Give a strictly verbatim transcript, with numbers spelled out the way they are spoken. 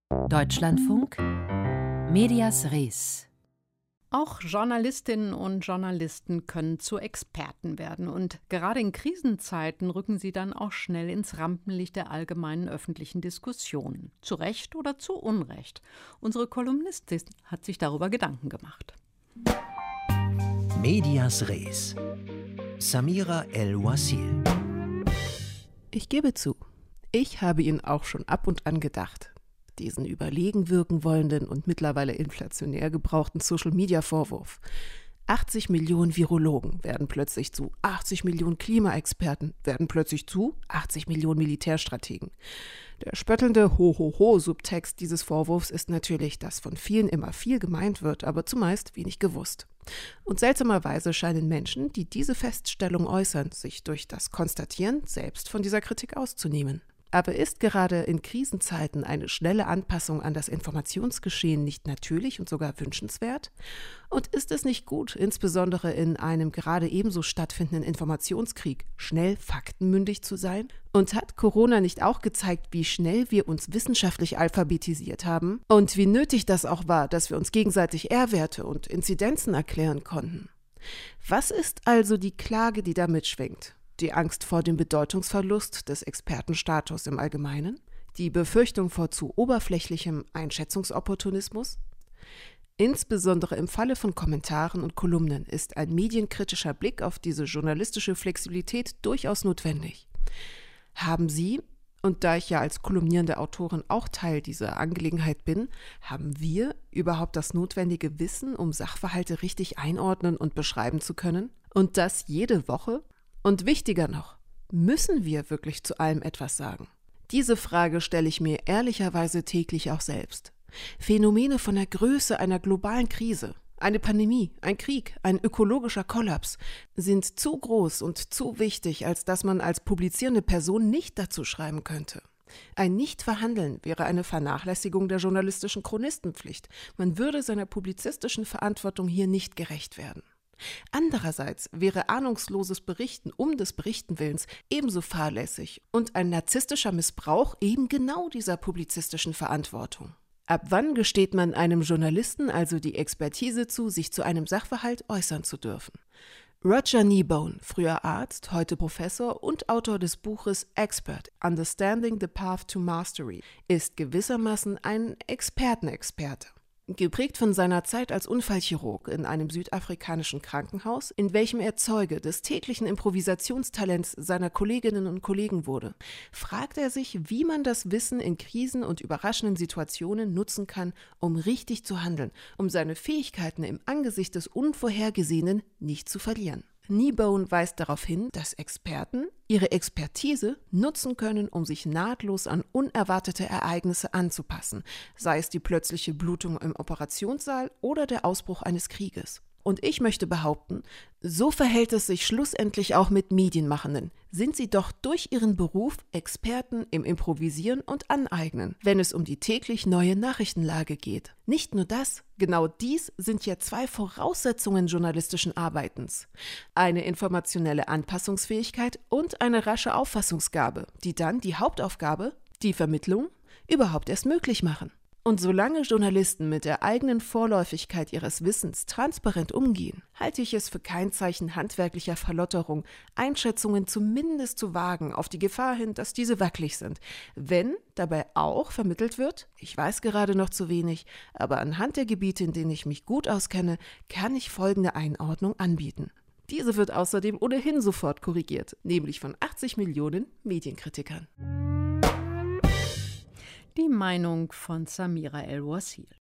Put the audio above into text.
Deutschlandfunk Medias Res. Auch Journalistinnen und Journalisten können zu Experten werden. Und gerade in Krisenzeiten rücken sie dann auch schnell ins Rampenlicht der allgemeinen öffentlichen Diskussion. Zu Recht oder zu Unrecht. Unsere Kolumnistin hat sich darüber Gedanken gemacht. Medias Res. Samira El-Wasil. Ich gebe zu, ich habe ihn auch schon ab und an gedacht. Diesen überlegen wirken wollenden und mittlerweile inflationär gebrauchten Social-Media-Vorwurf. achtzig Millionen Virologen werden plötzlich zu achtzig Millionen Klimaexperten, werden plötzlich zu achtzig Millionen Militärstrategen. Der spöttelnde Ho-Ho-Ho-Subtext dieses Vorwurfs ist natürlich, dass von vielen immer viel gemeint wird, aber zumeist wenig gewusst. Und seltsamerweise scheinen Menschen, die diese Feststellung äußern, sich durch das Konstatieren selbst von dieser Kritik auszunehmen. Aber ist gerade in Krisenzeiten eine schnelle Anpassung an das Informationsgeschehen nicht natürlich und sogar wünschenswert? Und ist es nicht gut, insbesondere in einem gerade ebenso stattfindenden Informationskrieg, schnell faktenmündig zu sein? Und hat Corona nicht auch gezeigt, wie schnell wir uns wissenschaftlich alphabetisiert haben? Und wie nötig das auch war, dass wir uns gegenseitig R-Werte und Inzidenzen erklären konnten? Was ist also die Klage, die da mitschwingt? Die Angst vor dem Bedeutungsverlust des Expertenstatus im Allgemeinen? Die Befürchtung vor zu oberflächlichem Einschätzungsopportunismus? Insbesondere im Falle von Kommentaren und Kolumnen ist ein medienkritischer Blick auf diese journalistische Flexibilität durchaus notwendig. Haben Sie, und da ich ja als kolumnierende Autorin auch Teil dieser Angelegenheit bin, haben wir überhaupt das notwendige Wissen, um Sachverhalte richtig einordnen und beschreiben zu können? Und das jede Woche? Und wichtiger noch, müssen wir wirklich zu allem etwas sagen? Diese Frage stelle ich mir ehrlicherweise täglich auch selbst. Phänomene von der Größe einer globalen Krise, eine Pandemie, ein Krieg, ein ökologischer Kollaps sind zu groß und zu wichtig, als dass man als publizierende Person nicht dazu schreiben könnte. Ein Nichtverhandeln wäre eine Vernachlässigung der journalistischen Chronistenpflicht. Man würde seiner publizistischen Verantwortung hier nicht gerecht werden. Andererseits wäre ahnungsloses Berichten um des Berichtenwillens ebenso fahrlässig und ein narzisstischer Missbrauch eben genau dieser publizistischen Verantwortung. Ab wann gesteht man einem Journalisten also die Expertise zu, sich zu einem Sachverhalt äußern zu dürfen? Roger Kneebone, früher Arzt, heute Professor und Autor des Buches Expert, Understanding the Path to Mastery, ist gewissermaßen ein Expertenexperte. Geprägt von seiner Zeit als Unfallchirurg in einem südafrikanischen Krankenhaus, in welchem er Zeuge des täglichen Improvisationstalents seiner Kolleginnen und Kollegen wurde, fragt er sich, wie man das Wissen in Krisen und überraschenden Situationen nutzen kann, um richtig zu handeln, um seine Fähigkeiten im Angesicht des Unvorhergesehenen nicht zu verlieren. Kneebone weist darauf hin, dass Experten ihre Expertise nutzen können, um sich nahtlos an unerwartete Ereignisse anzupassen, sei es die plötzliche Blutung im Operationssaal oder der Ausbruch eines Krieges. Und ich möchte behaupten, so verhält es sich schlussendlich auch mit Medienmachenden. Sind sie doch durch ihren Beruf Experten im Improvisieren und Aneignen, wenn es um die täglich neue Nachrichtenlage geht. Nicht nur das, genau dies sind ja zwei Voraussetzungen journalistischen Arbeitens. Eine informationelle Anpassungsfähigkeit und eine rasche Auffassungsgabe, die dann die Hauptaufgabe, die Vermittlung, überhaupt erst möglich machen. Und solange Journalisten mit der eigenen Vorläufigkeit ihres Wissens transparent umgehen, halte ich es für kein Zeichen handwerklicher Verlotterung, Einschätzungen zumindest zu wagen, auf die Gefahr hin, dass diese wackelig sind. Wenn dabei auch vermittelt wird, ich weiß gerade noch zu wenig, aber anhand der Gebiete, in denen ich mich gut auskenne, kann ich folgende Einordnung anbieten. Diese wird außerdem ohnehin sofort korrigiert, nämlich von achtzig Millionen Medienkritikern. Die Meinung von Samira El-Wasil.